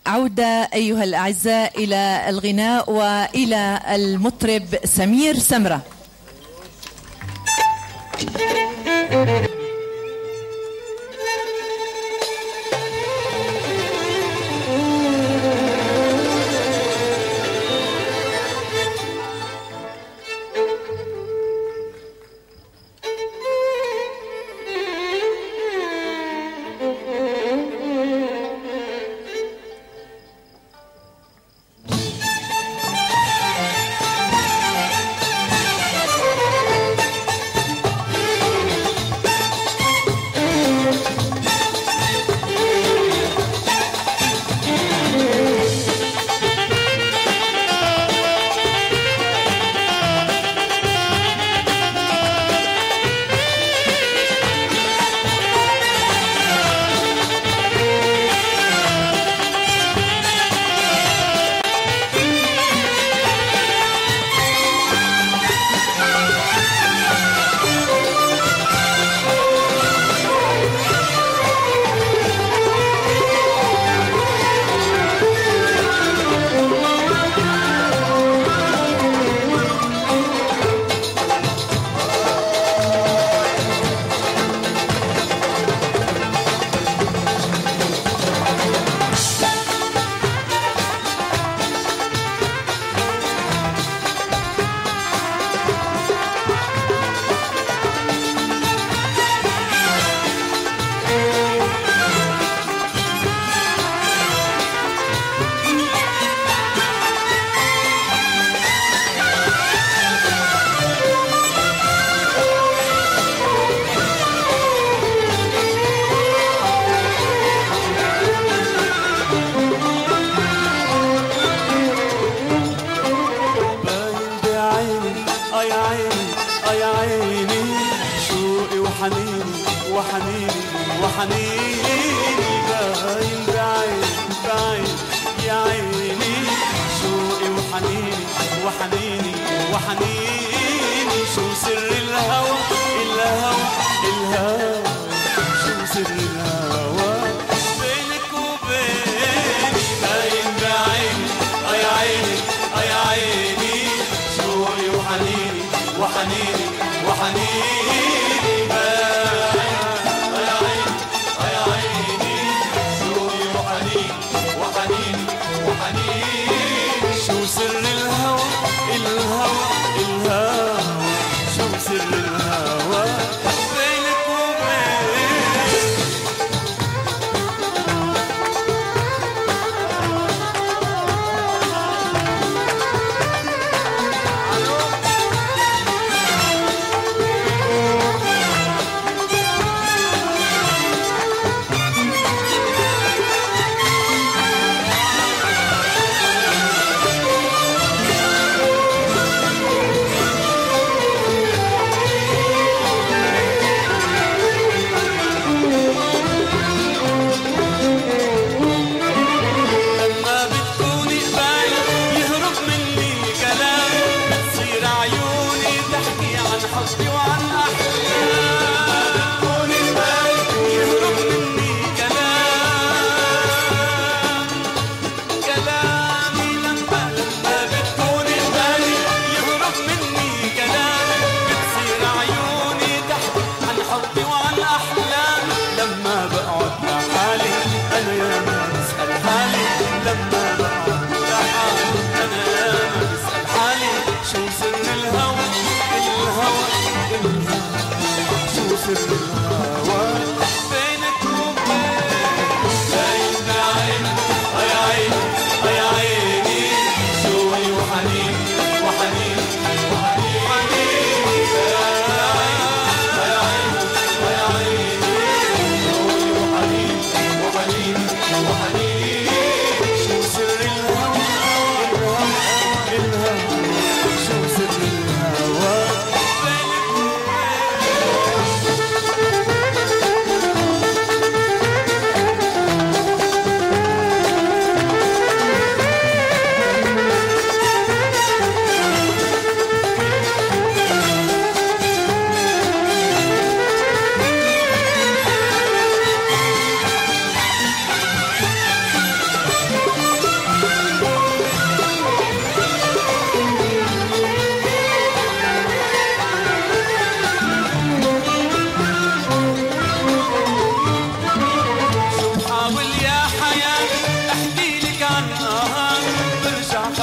عودة أيها الأعزاء إلى الغناء وإلى المطرب سمير سمرة.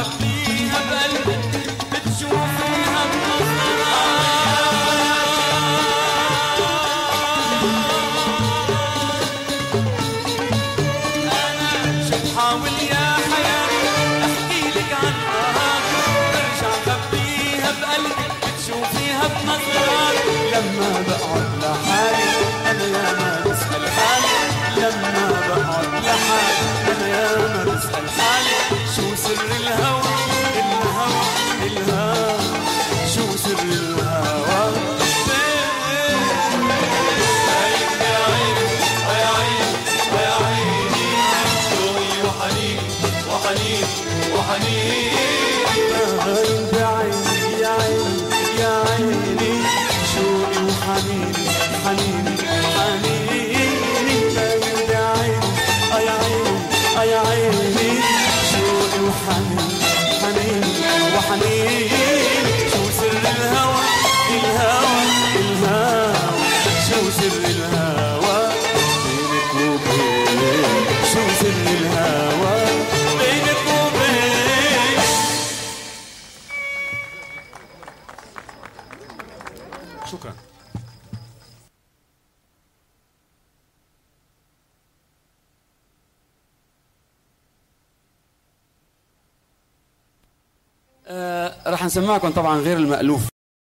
خبيها بقلبك بتشوفيها أنا شو بحاول يا حياتي أحكي لك عنها برجع خبيها بقلبك بتشوفيها بنظرات لما بقعد لحالي أنا يا ما بسأل حالي لما بقعد لحالي أنا يا ما بسأل حالي شو سر الهوى الهوى الهوى شو سر الهوى يا عيني يا عيني يا عيني شوقي وحنين وحنين وحنين بعيني يا عيني يا عيني شوقي وحنين حنين حنين باين بعيني يا عيني يا عيني شوقي وحنين حنين وحنين شو سر الهوى الهوى الهوى شو سر الهوى بينك وبين شو سر الهوى بينك وبين. شكرا. رح نسمعكم طبعا غير المألوف.